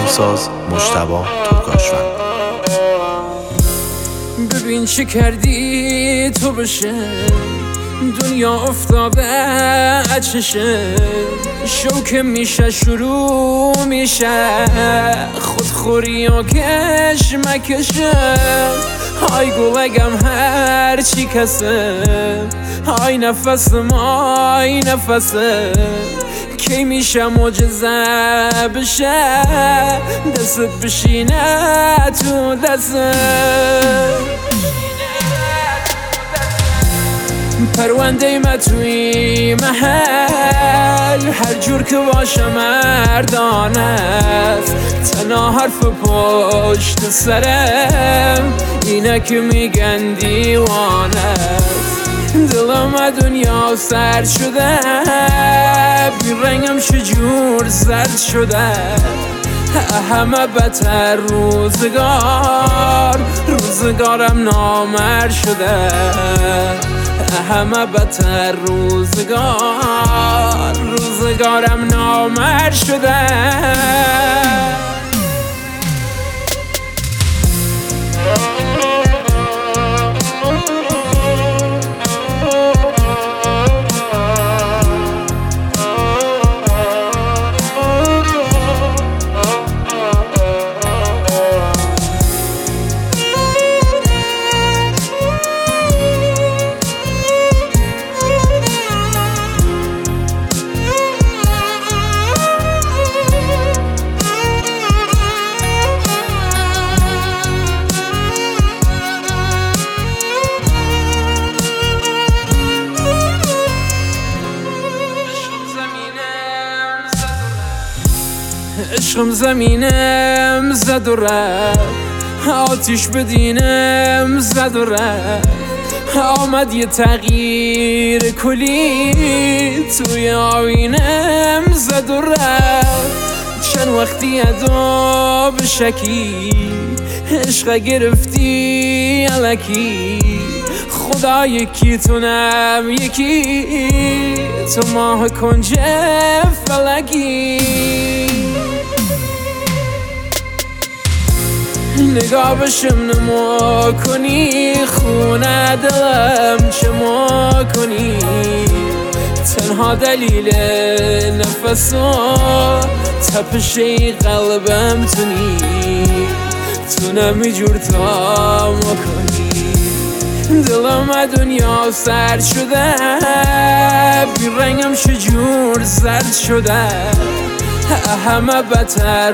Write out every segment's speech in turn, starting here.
آهنگساز مجتبی ترکاشفر. ببین چه کردی تو بشه، دنیا افتاده اچشه، شوکه میشه شروع میشه، خودخوری و کشمکشه. های گلگم هر چی کسه، های نفس مای نفسه، کی میشه معجزه بشه، دستت بشینه تو دسته. پرونده ما توی محل، هر جور که باشه مردانه است، تنها حرف پشت سرم اینه که میگن دیوانه است. دلم دنیا سرد شده، بی رنگم شجور زرد شده، همه بدتر روزگارم نامرد شده، همه بدتر روزگارم نامرد شده. عشقم زمینم زد و رفت، آتیش به دینم زد و رفت، آمد یه تغییر کلی توی آینم زد و رفت. چند وقتی ادا به شکی، عشق گرفتی الکی، خدا یکی تونم یکی، تو ماه کنج فلکی. نگاه بشم نما کنی، خونه دلم چه ما کنی، تنها دلیل نفس و تپش قلبم تونی، تو نمیجور تا ما کنی. دلم دنیا سرد شده، بی رنگم شجور زرد شده، همه بدتر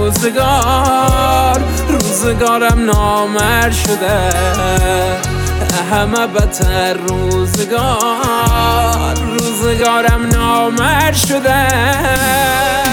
روزگارم نامرد شده، همه بدتر روزگارم نامرد شده.